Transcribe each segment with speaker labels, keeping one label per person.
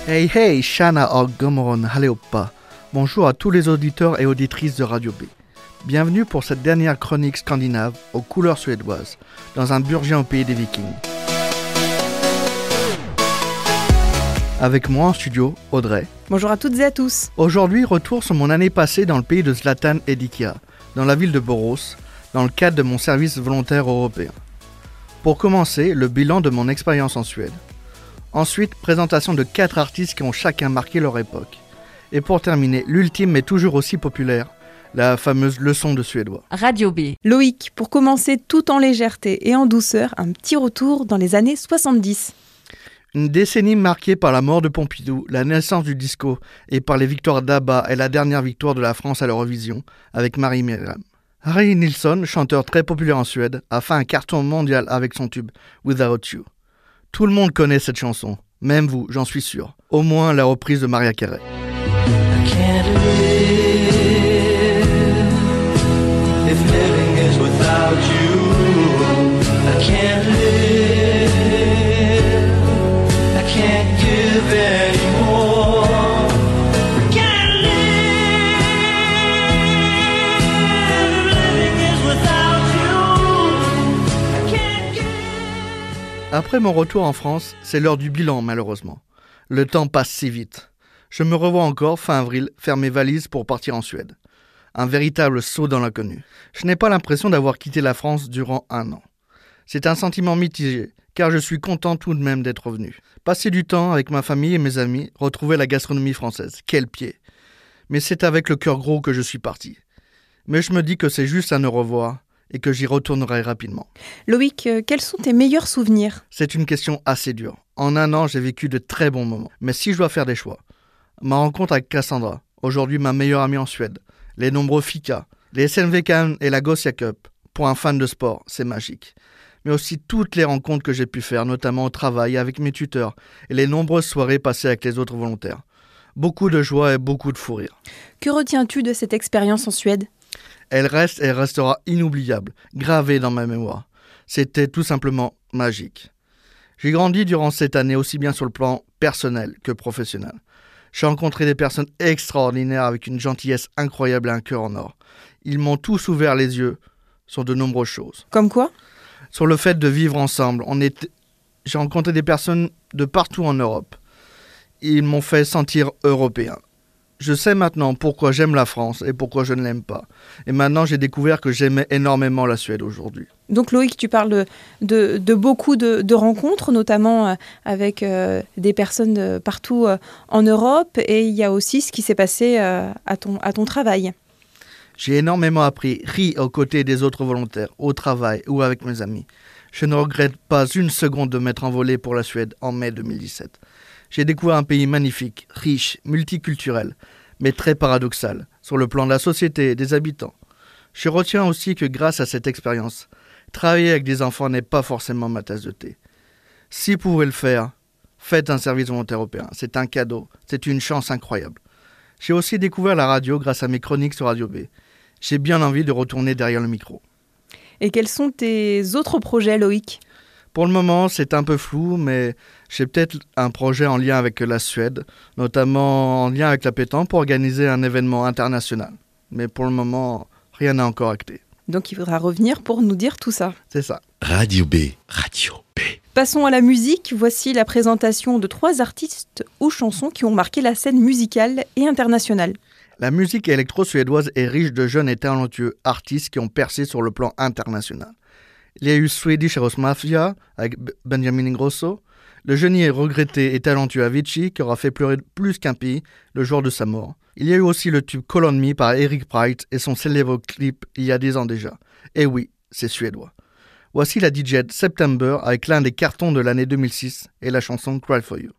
Speaker 1: Hey hey, Shana och Gomoron Haleoppa. Bonjour à tous les auditeurs et auditrices de Radio B. Bienvenue pour cette dernière chronique scandinave aux couleurs suédoises, dans un Burgien au pays des Vikings. Avec moi en studio, Audrey.
Speaker 2: Bonjour à toutes et à tous.
Speaker 1: Aujourd'hui, retour sur mon année passée dans le pays de Zlatan et d'Ikea, dans la ville de Borås, dans le cadre de mon service volontaire européen. Pour commencer, le bilan de mon expérience en Suède. Ensuite, présentation de 4 artistes qui ont chacun marqué leur époque. Et pour terminer, l'ultime mais toujours aussi populaire, la fameuse leçon de suédois.
Speaker 3: Radio B.
Speaker 2: Loïc, pour commencer tout en légèreté et en douceur, un petit retour dans les années 70.
Speaker 1: Une décennie marquée par la mort de Pompidou, la naissance du disco et par les victoires d'ABBA et la dernière victoire de la France à l'Eurovision avec Marie-Myriam. Harry Nilsson, chanteur très populaire en Suède, a fait un carton mondial avec son tube Without You. Tout le monde connaît cette chanson, même vous, j'en suis sûr. Au moins la reprise de Mariah Carey.
Speaker 4: I can't live if living is without you. I can't live, I can't give anymore. I can't live if living is without you. I can't give.
Speaker 1: Après mon retour en France, c'est l'heure du bilan malheureusement. Le temps passe si vite. Je me revois encore, fin avril, faire mes valises pour partir en Suède. Un véritable saut dans l'inconnu. Je n'ai pas l'impression d'avoir quitté la France durant 1 an. C'est un sentiment mitigé, car je suis content tout de même d'être revenu. Passer du temps avec ma famille et mes amis, retrouver la gastronomie française. Quel pied! Mais c'est avec le cœur gros que je suis parti. Mais je me dis que c'est juste un au revoir et que j'y retournerai rapidement.
Speaker 2: Loïc, quels sont tes meilleurs souvenirs ?
Speaker 1: C'est une question assez dure. En 1 an, j'ai vécu de très bons moments. Mais si je dois faire des choix, ma rencontre avec Cassandra, aujourd'hui ma meilleure amie en Suède, les nombreux fika, les SNVK et la Gothia Cup, pour un fan de sport, c'est magique. Mais aussi toutes les rencontres que j'ai pu faire, notamment au travail, avec mes tuteurs, et les nombreuses soirées passées avec les autres volontaires. Beaucoup de joie et beaucoup de fou rire.
Speaker 2: Que retiens-tu de cette expérience en Suède ?
Speaker 1: Elle reste et restera inoubliable, gravée dans ma mémoire. C'était tout simplement magique. J'ai grandi durant cette année aussi bien sur le plan personnel que professionnel. J'ai rencontré des personnes extraordinaires avec une gentillesse incroyable et un cœur en or. Ils m'ont tous ouvert les yeux sur de nombreuses choses.
Speaker 2: Comme quoi ?
Speaker 1: Sur le fait de vivre ensemble. J'ai rencontré des personnes de partout en Europe. Ils m'ont fait sentir européen. Je sais maintenant pourquoi j'aime la France et pourquoi je ne l'aime pas. Et maintenant, j'ai découvert que j'aimais énormément la Suède aujourd'hui.
Speaker 2: Donc Loïc, tu parles de beaucoup de rencontres, notamment avec des personnes partout en Europe. Et il y a aussi ce qui s'est passé à ton travail.
Speaker 1: J'ai énormément appris, ri aux côtés des autres volontaires, au travail ou avec mes amis. Je ne regrette pas une seconde de m'être envolé pour la Suède en mai 2017. J'ai découvert un pays magnifique, riche, multiculturel, mais très paradoxal, sur le plan de la société et des habitants. Je retiens aussi que grâce à cette expérience, travailler avec des enfants n'est pas forcément ma tasse de thé. Si vous pouvez le faire, faites un service volontaire européen. C'est un cadeau, c'est une chance incroyable. J'ai aussi découvert la radio grâce à mes chroniques sur Radio B. J'ai bien envie de retourner derrière le micro.
Speaker 2: Et quels sont tes autres projets, Loïc ?
Speaker 1: Pour le moment, c'est un peu flou, mais j'ai peut-être un projet en lien avec la Suède, notamment en lien avec la pétanque pour organiser un événement international. Mais pour le moment, rien n'est encore acté.
Speaker 2: Donc il faudra revenir pour nous dire tout ça.
Speaker 1: C'est ça.
Speaker 5: Radio B. Radio B.
Speaker 2: Passons à la musique. Voici la présentation de 3 artistes ou chansons qui ont marqué la scène musicale et internationale.
Speaker 1: La musique électro-suédoise est riche de jeunes et talentueux artistes qui ont percé sur le plan international. Il y a eu Swedish House Mafia avec Benjamin Ingrosso, le génie et regretté et talentueux Avicii qui aura fait pleurer plus qu'un pays le jour de sa mort. Il y a eu aussi le tube Call on Me par Eric Prydz et son célèbre clip il y a 10 ans déjà. Et oui, c'est suédois. Voici la DJ September avec l'un des cartons de l'année 2006 et la chanson Cry For You.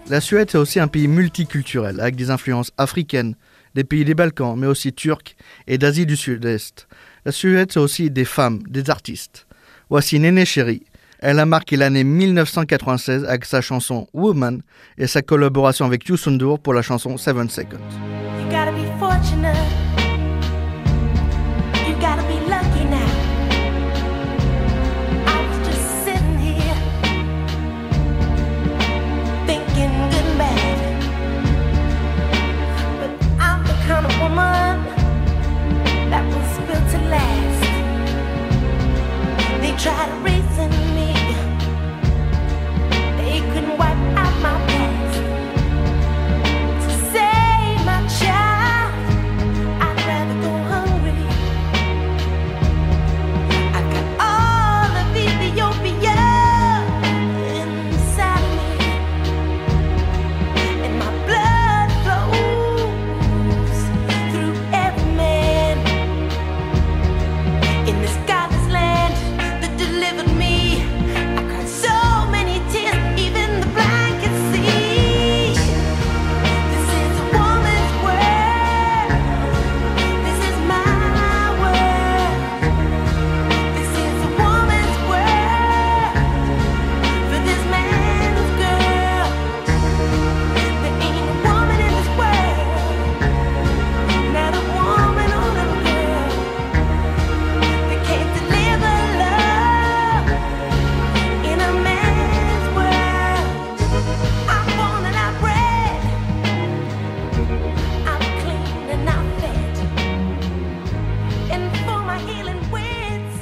Speaker 1: La Suède, c'est aussi un pays multiculturel, avec des influences africaines, des pays des Balkans, mais aussi turcs et d'Asie du Sud-Est. La Suède, c'est aussi des femmes, des artistes. Voici Néné Chéri. Elle a marqué l'année 1996 avec sa chanson Woman et sa collaboration avec Youssou N'Dour pour la chanson 7 Seconds.
Speaker 3: You gotta be fortunate. You gotta be lucky now. I was just sitting here thinking good and bad. But I'm the kind of woman that was built to last. They try to reason me. They couldn't wipe out my past. To save my child, I'd rather go hungry. I've got all of Ethiopia inside of me, and my blood flows through every man in this godless land that delivered me. I cried so many tears, even the blind can see. This is a woman's world. This is my world. This is a woman's world for this man's girl. There ain't a woman in this world, not a woman or little girl, that can't deliver love in a man's world. I'm born and I'm bred. I'm clean and I'm fed. And for my healing winds,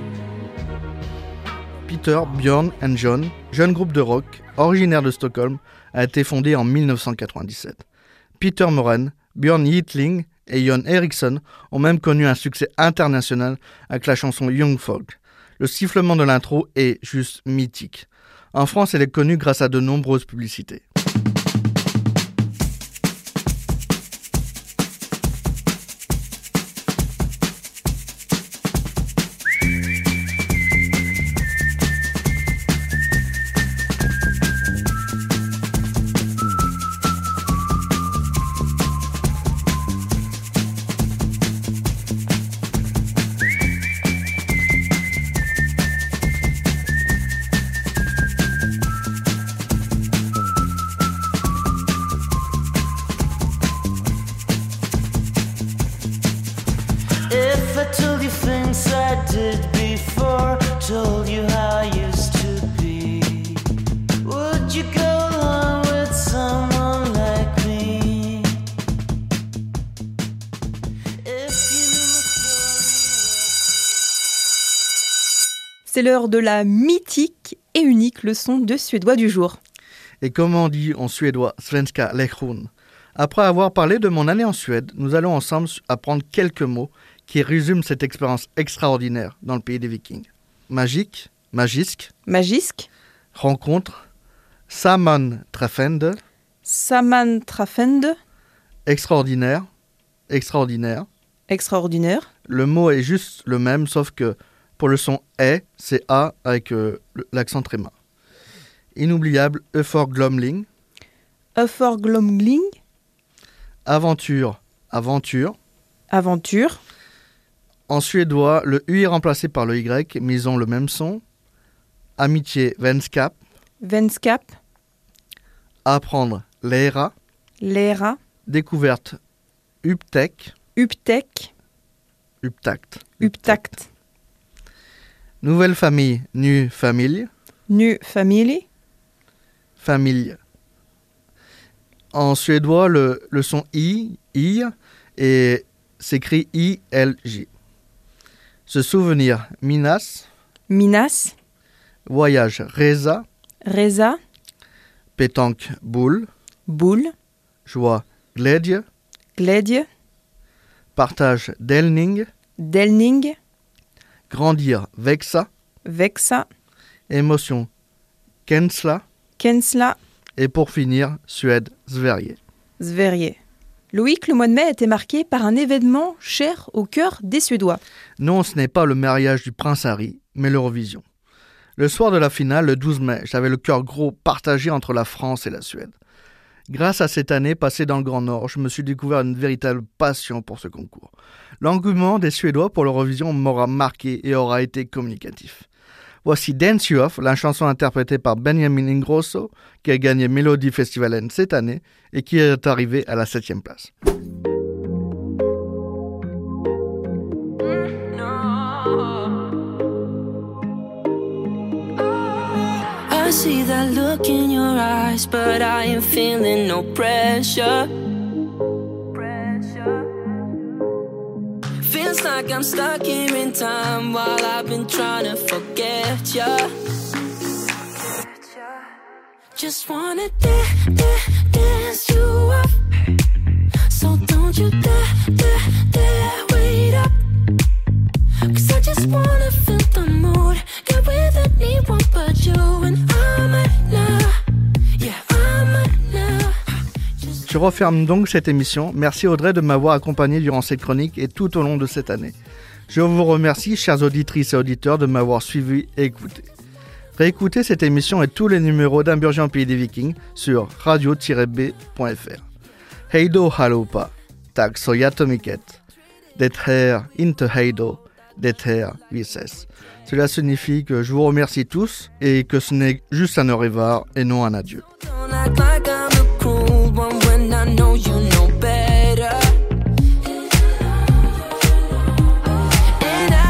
Speaker 1: Peter, Björn and John, jeune groupe de rock originaire de Stockholm, a été fondé en 1997. Peter Moren, Björn Ytling et Jon Eriksson ont même connu un succès international avec la chanson Young Folk. Le sifflement de l'intro est juste mythique. En France, elle est connue grâce à de nombreuses publicités.
Speaker 4: If I told you things I did before, told you how I used to be, would you go along with someone like me? If you knew my story.
Speaker 2: C'est l'heure de la mythique et unique leçon de suédois du jour.
Speaker 1: Et comme on dit en suédois, svenska lektion. Après avoir parlé de mon année en Suède, nous allons ensemble apprendre quelques mots qui résument cette expérience extraordinaire dans le pays des Vikings. Magique, magisk,
Speaker 2: Magisk,
Speaker 1: rencontre, sammanträffande,
Speaker 2: sammanträffande,
Speaker 1: extraordinaire, extraordinaire.
Speaker 2: extraordinaire.
Speaker 1: Le mot est juste le même, sauf que pour le son « est », c'est « a » avec l'accent tréma. Inoubliable, Öforglomling.
Speaker 2: Öforglomling,
Speaker 1: Aventure, aventure.
Speaker 2: aventure.
Speaker 1: En suédois, le U est remplacé par le Y, mais ils ont le même son. Amitié, vänskap.
Speaker 2: Vänskap,
Speaker 1: Apprendre, lära.
Speaker 2: lära,
Speaker 1: Découverte, upptäck.
Speaker 2: upptäck,
Speaker 1: Upptakt.
Speaker 2: upptakt.
Speaker 1: Nouvelle famille, ny famille.
Speaker 2: Ny familj,
Speaker 1: Famille. En suédois, le son I et s'écrit ILJ. Se souvenir, minas.
Speaker 2: minas,
Speaker 1: Voyage, resa.
Speaker 2: resa,
Speaker 1: Pétanque, boule.
Speaker 2: boule,
Speaker 1: Joie, glädje.
Speaker 2: glädje,
Speaker 1: Partage, delning.
Speaker 2: delning,
Speaker 1: Grandir, växa.
Speaker 2: växa,
Speaker 1: Émotion, känsla.
Speaker 2: känsla,
Speaker 1: Et pour finir, Suède, Sverige.
Speaker 2: Sverige. Loïc, le mois de mai a été marqué par un événement cher au cœur des Suédois.
Speaker 1: Non, ce n'est pas le mariage du prince Harry, mais l'Eurovision. Le soir de la finale, le 12 mai, j'avais le cœur gros partagé entre la France et la Suède. Grâce à cette année passée dans le Grand Nord, je me suis découvert une véritable passion pour ce concours. L'engouement des Suédois pour l'Eurovision m'aura marqué et aura été communicatif. Voici Dance You Off, la chanson interprétée par Benjamin Ingrosso, qui a gagné Melody Festivalen cette année et qui est arrivé à la 7e place.
Speaker 6: I see that look in your eyes, but I ain't feeling no pressure. Feels like I'm stuck here in time while I've been trying to forget ya. Just wanna dance you up, so don't you dare wait up. 'Cause I just wanna feel the mood, get with anyone but you, and I'm in love, yeah, I'm in love.
Speaker 1: Je referme donc cette émission. Merci Audrey de m'avoir accompagné durant cette chronique et tout au long de cette année. Je vous remercie, chères auditrices et auditeurs, de m'avoir suivi et écouté. Réécoutez cette émission et tous les numéros d'Un Berger en Pays des Vikings sur radio-b.fr. Heido halopa, tak soyatomiket, det här inte heido, det här vises. Cela signifie que je vous remercie tous et que ce n'est juste un au revoir et non un adieu.
Speaker 6: Don't act like I'm the cruel one when I know you know better. And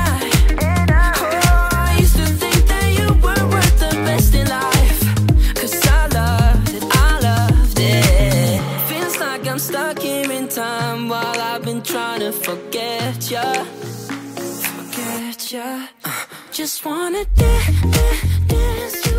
Speaker 6: I used to think that you were worth the best in life, 'cause I loved it. Feels like I'm stuck here in time while I've been trying to forget ya. Just wanna dance